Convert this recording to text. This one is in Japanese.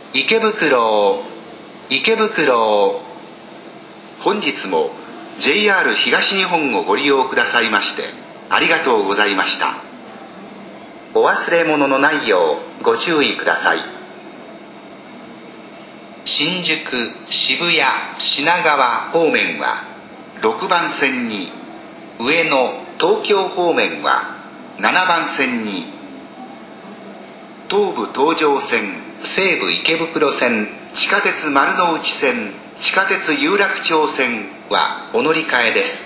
池袋、池袋。本日も JR 東日本をご利用くださいましてありがとうございました。お忘れ物のないようご注意ください。新宿、渋谷、品川方面は6番線に、上野、東京方面は7番線に、東武東上線、西武池袋線、地下鉄丸ノ内線、地下鉄有楽町線はお乗り換えです。